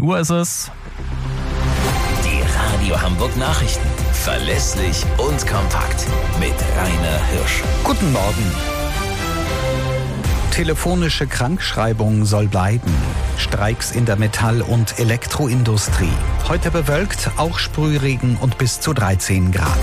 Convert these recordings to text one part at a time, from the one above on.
Uhr ist es. Die Radio Hamburg Nachrichten. Verlässlich und kompakt. Mit Rainer Hirsch. Guten Morgen. Telefonische Krankschreibung soll bleiben. Streiks in der Metall- und Elektroindustrie. Heute bewölkt, auch Sprühregen und bis zu 13 Grad.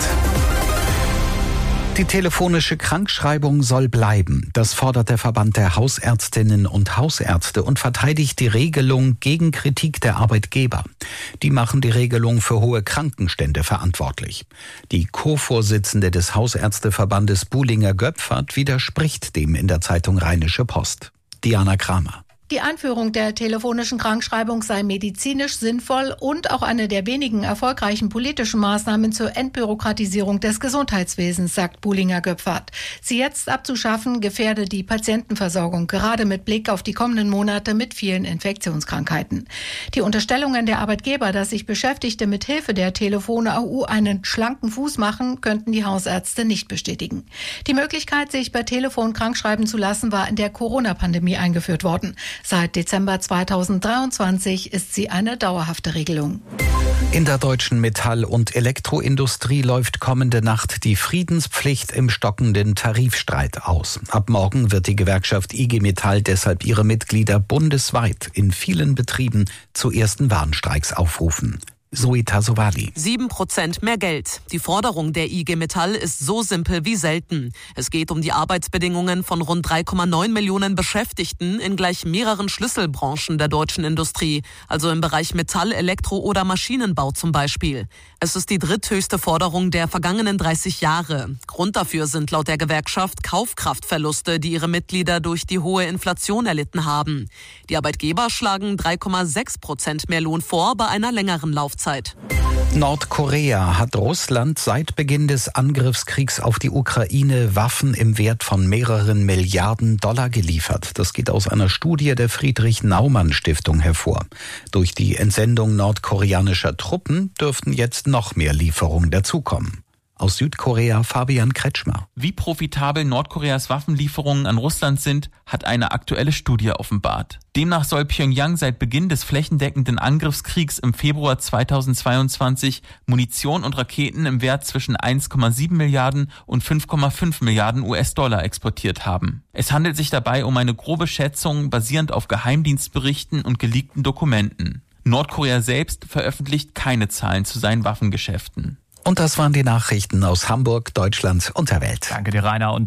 Die telefonische Krankschreibung soll bleiben. Das fordert der Verband der Hausärztinnen und Hausärzte und verteidigt die Regelung gegen Kritik der Arbeitgeber. Die machen die Regelung für hohe Krankenstände verantwortlich. Die Co-Vorsitzende des Hausärzteverbandes Buhlinger-Göpfert widerspricht dem in der Zeitung Rheinische Post. Diana Kramer. Die Einführung der telefonischen Krankschreibung sei medizinisch sinnvoll und auch eine der wenigen erfolgreichen politischen Maßnahmen zur Entbürokratisierung des Gesundheitswesens, sagt Buhlinger-Göpfert. Sie jetzt abzuschaffen, gefährde die Patientenversorgung, gerade mit Blick auf die kommenden Monate mit vielen Infektionskrankheiten. Die Unterstellungen der Arbeitgeber, dass sich Beschäftigte mit Hilfe der Telefone AU einen schlanken Fuß machen, könnten die Hausärzte nicht bestätigen. Die Möglichkeit, sich per Telefon krankschreiben zu lassen, war in der Corona-Pandemie eingeführt worden. Seit Dezember 2023 ist sie eine dauerhafte Regelung. In der deutschen Metall- und Elektroindustrie läuft kommende Nacht die Friedenspflicht im stockenden Tarifstreit aus. Ab morgen wird die Gewerkschaft IG Metall deshalb ihre Mitglieder bundesweit in vielen Betrieben zu ersten Warnstreiks aufrufen. Zoe Tasovali. 7% mehr Geld. Die Forderung der IG Metall ist so simpel wie selten. Es geht um die Arbeitsbedingungen von rund 3,9 Millionen Beschäftigten in gleich mehreren Schlüsselbranchen der deutschen Industrie, also im Bereich Metall, Elektro- oder Maschinenbau zum Beispiel. Es ist die dritthöchste Forderung der vergangenen 30 Jahre. Grund dafür sind laut der Gewerkschaft Kaufkraftverluste, die ihre Mitglieder durch die hohe Inflation erlitten haben. Die Arbeitgeber schlagen 3,6% mehr Lohn vor bei einer längeren Laufzeit. Nordkorea hat Russland seit Beginn des Angriffskriegs auf die Ukraine Waffen im Wert von mehreren Milliarden Dollar geliefert. Das geht aus einer Studie der Friedrich-Naumann-Stiftung hervor. Durch die Entsendung nordkoreanischer Truppen dürften jetzt noch mehr Lieferungen dazukommen. Aus Südkorea Fabian Kretschmer. Wie profitabel Nordkoreas Waffenlieferungen an Russland sind, hat eine aktuelle Studie offenbart. Demnach soll Pyongyang seit Beginn des flächendeckenden Angriffskriegs im Februar 2022 Munition und Raketen im Wert zwischen 1,7 Milliarden und 5,5 Milliarden US-Dollar exportiert haben. Es handelt sich dabei um eine grobe Schätzung basierend auf Geheimdienstberichten und geleakten Dokumenten. Nordkorea selbst veröffentlicht keine Zahlen zu seinen Waffengeschäften. Und das waren die Nachrichten aus Hamburg, Deutschland und der Welt. Danke dir, Rainer. Und